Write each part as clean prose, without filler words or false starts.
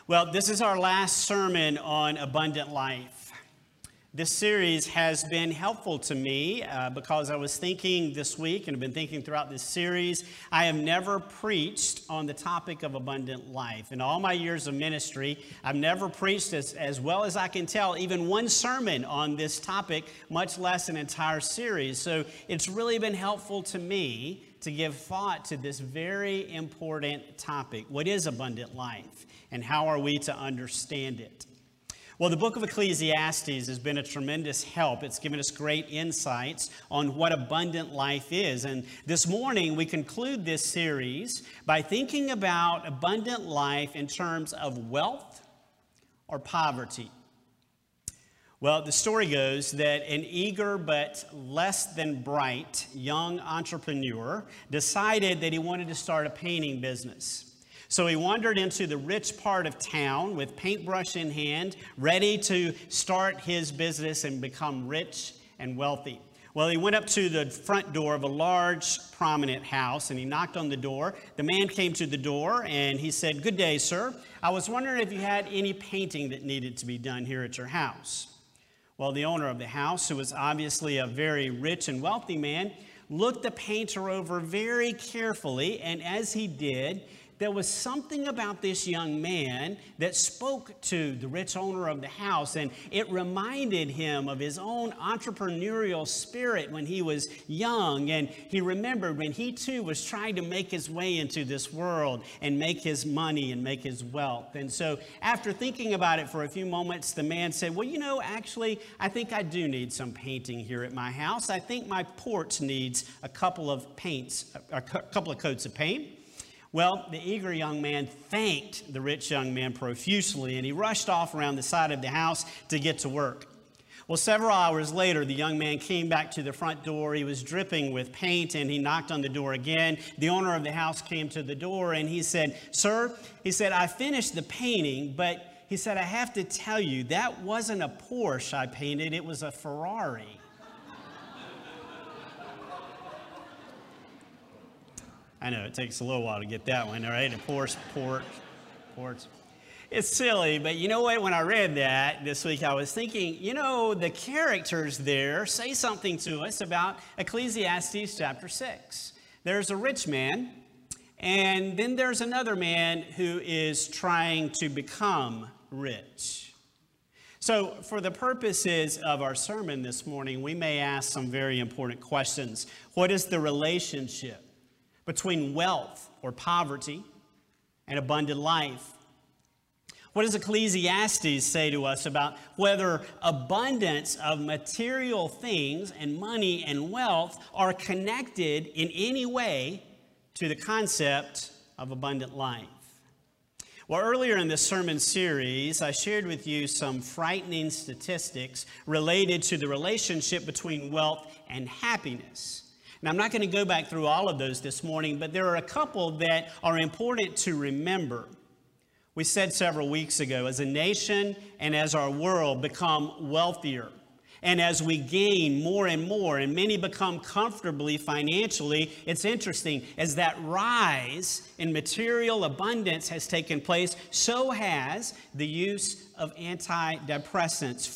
Well, this is our last sermon on abundant life. This series has been helpful to me because I was thinking this week and have been thinking throughout this series. I have never preached on the topic of abundant life. In all my years of ministry, I've never preached as well as I can tell even one sermon on this topic, much less an entire series. So it's really been helpful to me to give thought to this very important topic. What is abundant life? And how are we to understand it? Well, the book of Ecclesiastes has been a tremendous help. It's given us great insights on what abundant life is. And this morning, we conclude this series by thinking about abundant life in terms of wealth or poverty. Well, the story goes that an eager but less than bright young entrepreneur decided that he wanted to start a painting business. So he wandered into the rich part of town with paintbrush in hand, ready to start his business and become rich and wealthy. Well, he went up to the front door of a large, prominent house, and he knocked on the door. The man came to the door, and he said, "Good day, sir. I was wondering if you had any painting that needed to be done here at your house." Well, the owner of the house, who was obviously a very rich and wealthy man, looked the painter over very carefully, and as he did, there was something about this young man that spoke to the rich owner of the house, and it reminded him of his own entrepreneurial spirit when he was young, and he remembered when he too was trying to make his way into this world and make his money and make his wealth. And so after thinking about it for a few moments, the man said, "Well, actually, I think I do need some painting here at my house. I think my porch needs a couple of coats of paint." Well, the eager young man thanked the rich young man profusely, and he rushed off around the side of the house to get to work. Well, several hours later, the young man came back to the front door. He was dripping with paint, and he knocked on the door again. The owner of the house came to the door, and he said, "Sir," he said, "I finished the painting, but," he said, "I have to tell you, that wasn't a Porsche I painted, it was a Ferrari." I know, it takes a little while to get that one, all right? A Porsche. It's silly, but you know what? When I read that this week, I was thinking, the characters there say something to us about Ecclesiastes chapter 6. There's a rich man, and then there's another man who is trying to become rich. So for the purposes of our sermon this morning, we may ask some very important questions. What is the relationship between wealth or poverty and abundant life? What does Ecclesiastes say to us about whether abundance of material things and money and wealth are connected in any way to the concept of abundant life? Well, earlier in this sermon series, I shared with you some frightening statistics related to the relationship between wealth and happiness. Now, I'm not going to go back through all of those this morning, but there are a couple that are important to remember. We said several weeks ago, as a nation and as our world become wealthier, and as we gain more and more, and many become comfortably financially, it's interesting, as that rise in material abundance has taken place, so has the use of antidepressants,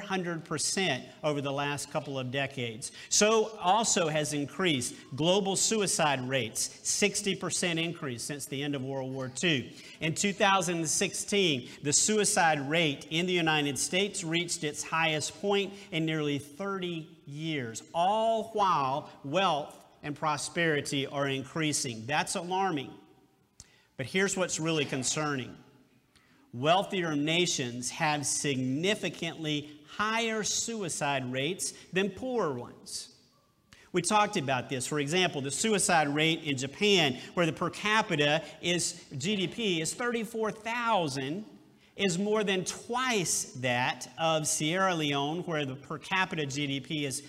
400% over the last couple of decades. So also has increased global suicide rates, 60% increase since the end of World War II. In 2016, the suicide rate in the United States reached its highest point in nearly 30 years, all while wealth and prosperity are increasing. That's alarming. But here's what's really concerning. Wealthier nations have significantly higher suicide rates than poorer ones. We talked about this. For example, the suicide rate in Japan, where the per capita GDP is $34,000, is more than twice that of Sierra Leone, where the per capita GDP is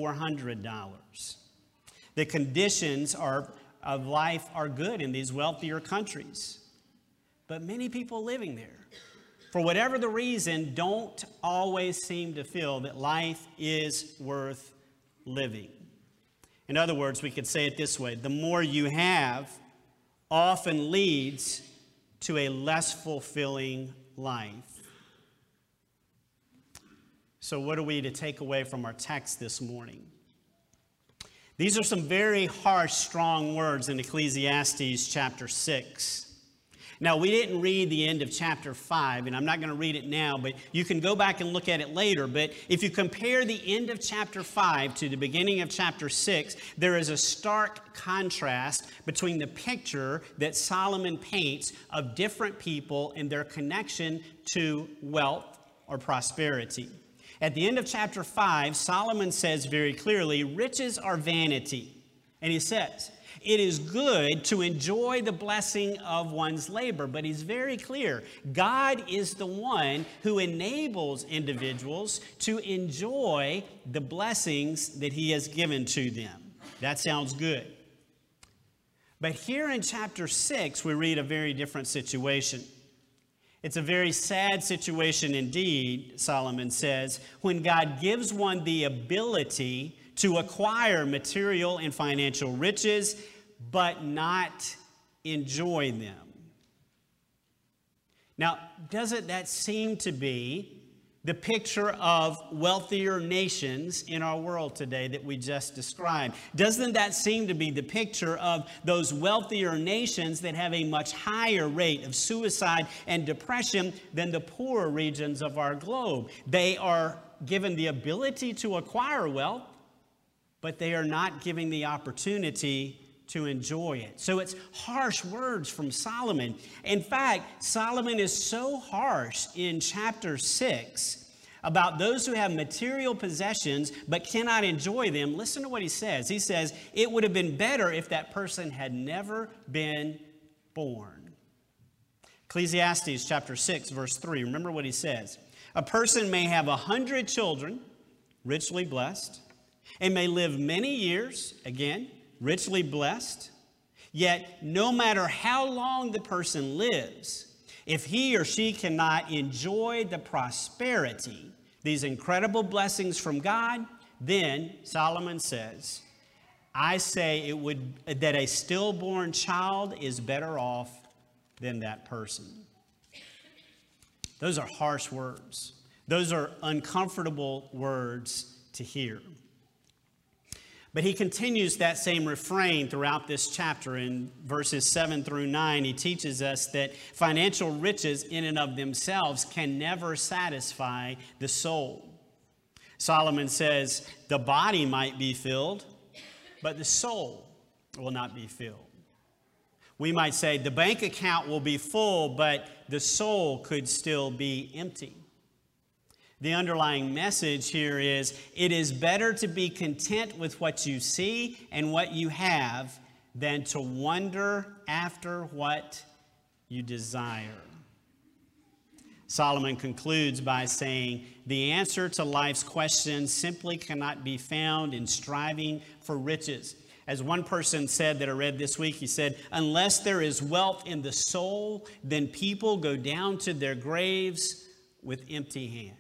$400. The conditions of life are good in these wealthier countries. But many people living there, for whatever the reason, don't always seem to feel that life is worth living. In other words, we could say it this way: the more you have often leads to a less fulfilling life. So what are we to take away from our text this morning? These are some very harsh, strong words in Ecclesiastes chapter 6. Now, we didn't read the end of chapter 5, and I'm not going to read it now, but you can go back and look at it later. But if you compare the end of chapter 5 to the beginning of chapter 6, there is a stark contrast between the picture that Solomon paints of different people and their connection to wealth or prosperity. At the end of chapter 5, Solomon says very clearly, riches are vanity. And he says, it is good to enjoy the blessing of one's labor, but he's very clear. God is the one who enables individuals to enjoy the blessings that he has given to them. That sounds good. But here in chapter 6, we read a very different situation. It's a very sad situation indeed, Solomon says, when God gives one the ability to acquire material and financial riches, but not enjoy them. Now, doesn't that seem to be the picture of wealthier nations in our world today that we just described? Doesn't that seem to be the picture of those wealthier nations that have a much higher rate of suicide and depression than the poorer regions of our globe? They are given the ability to acquire wealth, but they are not given the opportunity to enjoy it. So it's harsh words from Solomon. In fact, Solomon is so harsh in chapter 6 about those who have material possessions but cannot enjoy them. Listen to what he says. He says, it would have been better if that person had never been born. Ecclesiastes chapter 6, verse 3. Remember what he says. A person may have 100 children, richly blessed, and may live many years, again, richly blessed, yet no matter how long the person lives, if he or she cannot enjoy the prosperity, these incredible blessings from God, then, Solomon says, I say that a stillborn child is better off than that person. Those are harsh words. Those are uncomfortable words to hear. But he continues that same refrain throughout this chapter. In verses 7 through 9, he teaches us that financial riches in and of themselves can never satisfy the soul. Solomon says the body might be filled, but the soul will not be filled. We might say the bank account will be full, but the soul could still be empty. The underlying message here is, it is better to be content with what you see and what you have than to wonder after what you desire. Solomon concludes by saying, the answer to life's questions simply cannot be found in striving for riches. As one person said that I read this week, he said, unless there is wealth in the soul, then people go down to their graves with empty hands.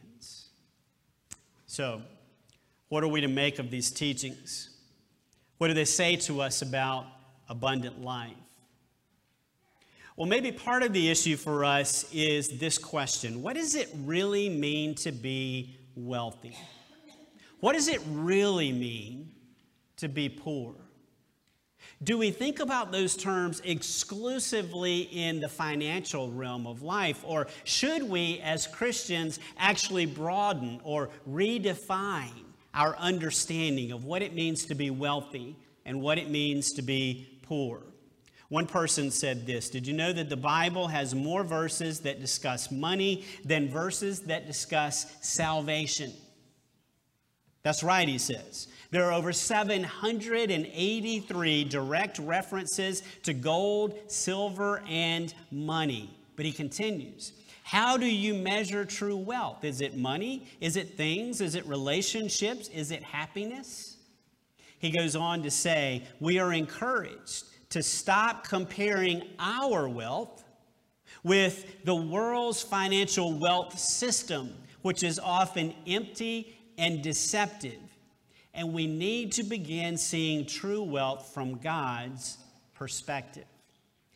So, what are we to make of these teachings? What do they say to us about abundant life? Well, maybe part of the issue for us is this question. What does it really mean to be wealthy? What does it really mean to be poor? Do we think about those terms exclusively in the financial realm of life, or should we, as Christians, actually broaden or redefine our understanding of what it means to be wealthy and what it means to be poor? One person said this, did you know that the Bible has more verses that discuss money than verses that discuss salvation? That's right, he says. There are over 783 direct references to gold, silver, and money. But he continues, how do you measure true wealth? Is it money? Is it things? Is it relationships? Is it happiness? He goes on to say, we are encouraged to stop comparing our wealth with the world's financial wealth system, which is often empty and deceptive. And we need to begin seeing true wealth from God's perspective.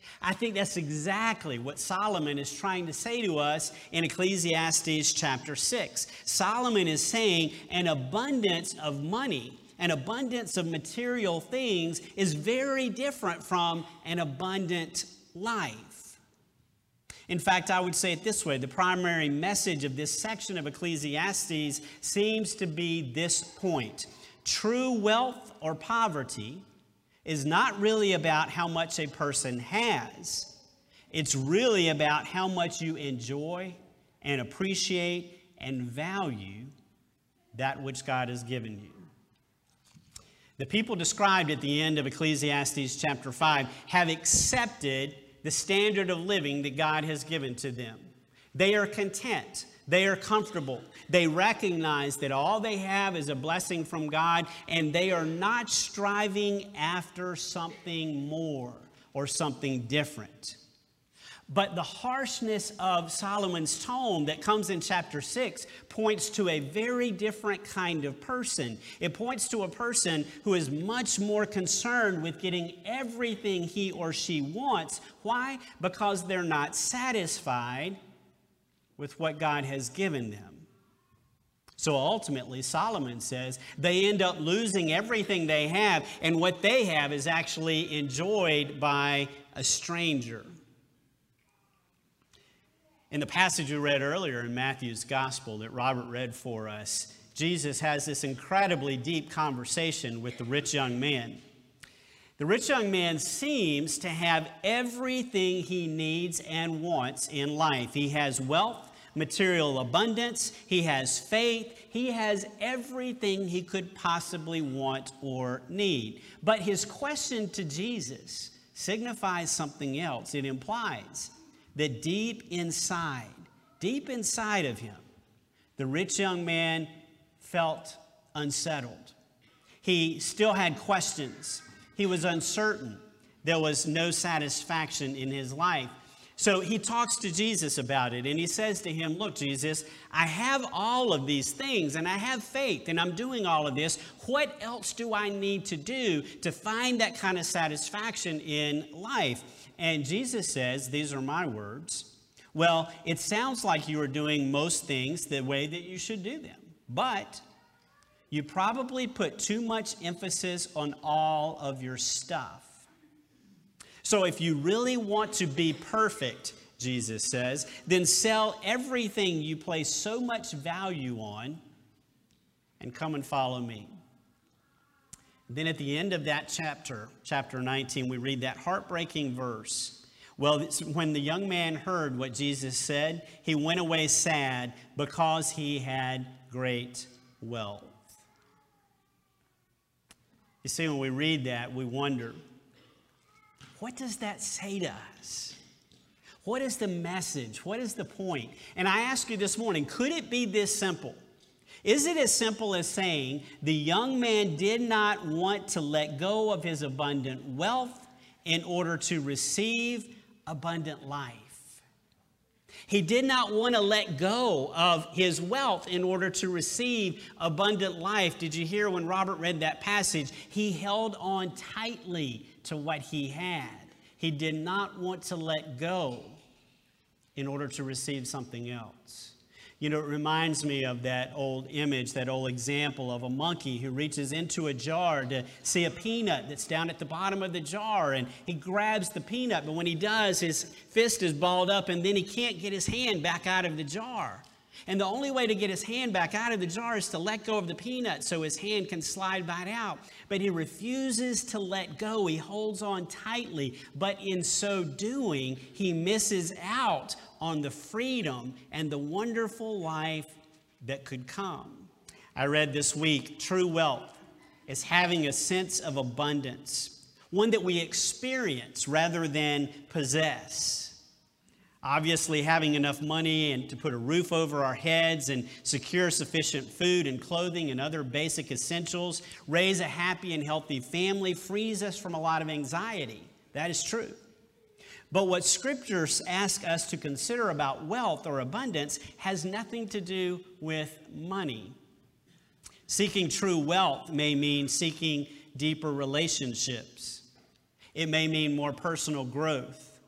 I think that's exactly what Solomon is trying to say to us in Ecclesiastes chapter 6. Solomon is saying an abundance of money, an abundance of material things is very different from an abundant life. In fact, I would say it this way. The primary message of this section of Ecclesiastes seems to be this point. True wealth or poverty is not really about how much a person has. It's really about how much you enjoy and appreciate and value that which God has given you. The people described at the end of Ecclesiastes chapter 5 have accepted the standard of living that God has given to them. They are content. They are comfortable. They recognize that all they have is a blessing from God, and they are not striving after something more or something different. But the harshness of Solomon's tone that comes in chapter 6 points to a very different kind of person. It points to a person who is much more concerned with getting everything he or she wants. Why? Because they're not satisfied with what God has given them. So ultimately, Solomon says they end up losing everything they have, and what they have is actually enjoyed by a stranger. In the passage we read earlier in Matthew's Gospel that Robert read for us, Jesus has this incredibly deep conversation with the rich young man. The rich young man seems to have everything he needs and wants in life. He has wealth, material abundance, he has faith, he has everything he could possibly want or need. But his question to Jesus signifies something else. It implies that deep inside of him, the rich young man felt unsettled. He still had questions. He was uncertain. There was no satisfaction in his life. So he talks to Jesus about it, and he says to him, look, Jesus, I have all of these things, and I have faith, and I'm doing all of this. What else do I need to do to find that kind of satisfaction in life? And Jesus says, these are my words. Well, it sounds like you are doing most things the way that you should do them, but you probably put too much emphasis on all of your stuff. So if you really want to be perfect, Jesus says, then sell everything you place so much value on and come and follow me. Then at the end of that chapter 19, we read that heartbreaking verse. Well, when the young man heard what Jesus said, he went away sad because he had great wealth. You see, when we read that, we wonder, what does that say to us? What is the message? What is the point? And I ask you this morning, could it be this simple? Is it as simple as saying the young man did not want to let go of his abundant wealth in order to receive abundant life? He did not want to let go of his wealth in order to receive abundant life. Did you hear when Robert read that passage? He held on tightly to what he had. He did not want to let go in order to receive something else. You know, it reminds me of that old image, that old example of a monkey who reaches into a jar to see a peanut that's down at the bottom of the jar, and he grabs the peanut, but when he does, his fist is balled up, and then he can't get his hand back out of the jar. And the only way to get his hand back out of the jar is to let go of the peanut so his hand can slide back out. But he refuses to let go. He holds on tightly. But in so doing, he misses out on the freedom and the wonderful life that could come. I read this week, true wealth is having a sense of abundance, one that we experience rather than possess. Obviously, having enough money and to put a roof over our heads and secure sufficient food and clothing and other basic essentials, raise a happy and healthy family, frees us from a lot of anxiety. That is true. But what scriptures ask us to consider about wealth or abundance has nothing to do with money. Seeking true wealth may mean seeking deeper relationships. It may mean more personal growth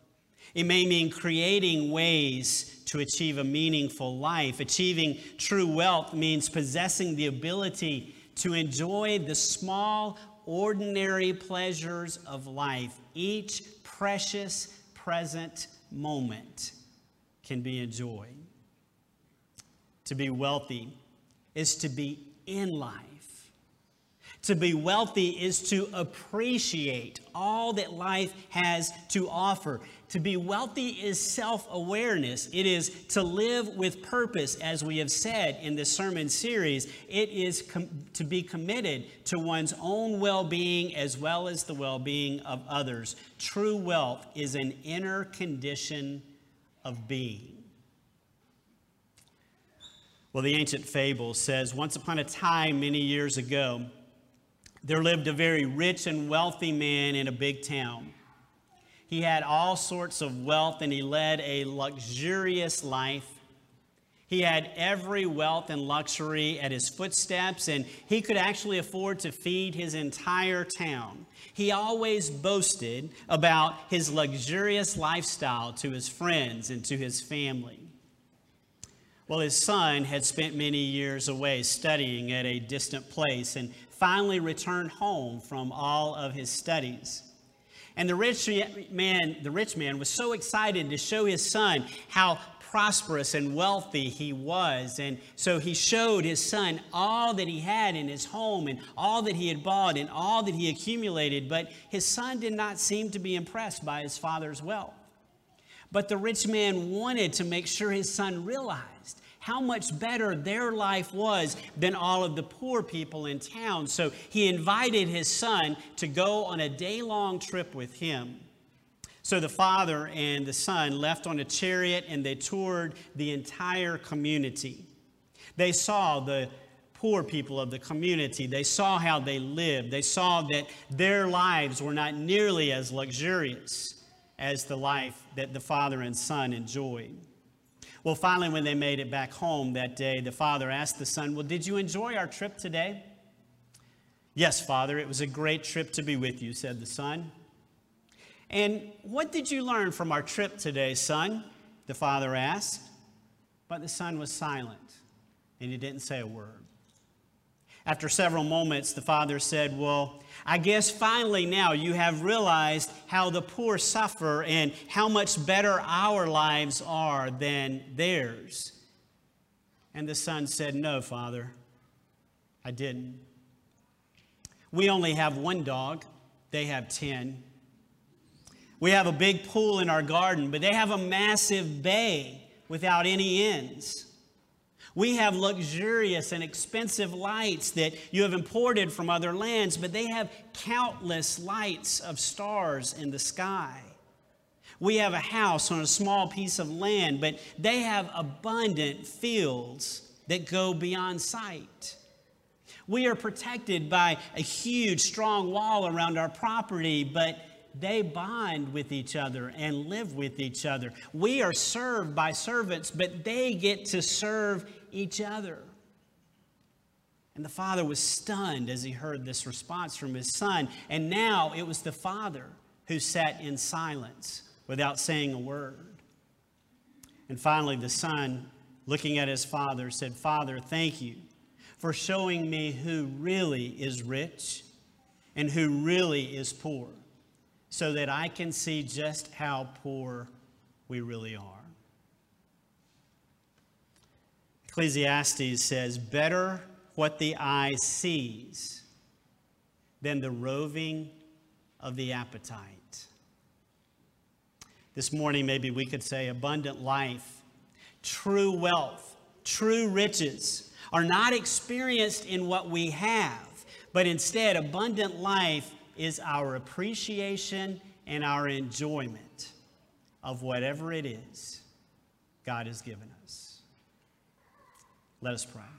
It may mean creating ways to achieve a meaningful life. Achieving true wealth means possessing the ability to enjoy the small, ordinary pleasures of life. Each precious present moment can be enjoyed. To be wealthy is to be in life. To be wealthy is to appreciate all that life has to offer. To be wealthy is self-awareness. It is to live with purpose, as we have said in this sermon series. It is to be committed to one's own well-being as well as the well-being of others. True wealth is an inner condition of being. Well, the ancient fable says, once upon a time, many years ago, there lived a very rich and wealthy man in a big town. He had all sorts of wealth and he led a luxurious life. He had every wealth and luxury at his footsteps, and he could actually afford to feed his entire town. He always boasted about his luxurious lifestyle to his friends and to his family. Well, his son had spent many years away studying at a distant place and finally returned home from all of his studies. And the rich man was so excited to show his son how prosperous and wealthy he was. And so he showed his son all that he had in his home and all that he had bought and all that he accumulated. But his son did not seem to be impressed by his father's wealth. But the rich man wanted to make sure his son realized how much better their life was than all of the poor people in town. So he invited his son to go on a day-long trip with him. So the father and the son left on a chariot and they toured the entire community. They saw the poor people of the community. They saw how they lived. They saw that their lives were not nearly as luxurious as the life that the father and son enjoyed. Well, finally, when they made it back home that day, the father asked the son, "Well, did you enjoy our trip today?" "Yes, Father, it was a great trip to be with you," said the son. "And what did you learn from our trip today, son?" the father asked. But the son was silent, and he didn't say a word. After several moments, the father said, "Well, I guess finally now you have realized how the poor suffer and how much better our lives are than theirs." And the son said, "No, Father, I didn't. We only have one dog. They have 10. We have a big pool in our garden, but they have a massive bay without any ends. We have luxurious and expensive lights that you have imported from other lands, but they have countless lights of stars in the sky. We have a house on a small piece of land, but they have abundant fields that go beyond sight. We are protected by a huge, strong wall around our property, but they bond with each other and live with each other. We are served by servants, but they get to serve each other." And the father was stunned as he heard this response from his son. And now it was the father who sat in silence without saying a word. And finally, the son, looking at his father, said, "Father, thank you for showing me who really is rich and who really is poor, so that I can see just how poor we really are." Ecclesiastes says, "Better what the eye sees than the roving of the appetite." This morning, maybe we could say abundant life, true wealth, true riches are not experienced in what we have, but instead abundant life is our appreciation and our enjoyment of whatever it is God has given us. Let us pray.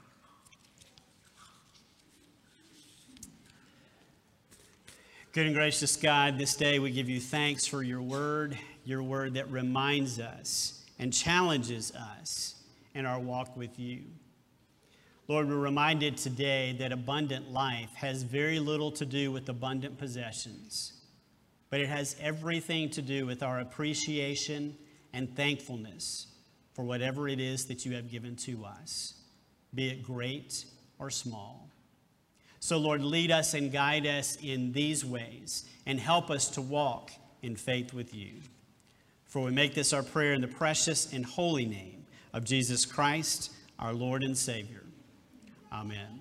Good and gracious God, this day we give you thanks for your word that reminds us and challenges us in our walk with you. Lord, we're reminded today that abundant life has very little to do with abundant possessions. but it has everything to do with our appreciation and thankfulness for whatever it is that you have given to us, be it great or small. So, Lord, lead us and guide us in these ways and help us to walk in faith with you. For we make this our prayer in the precious and holy name of Jesus Christ, our Lord and Savior. Amen.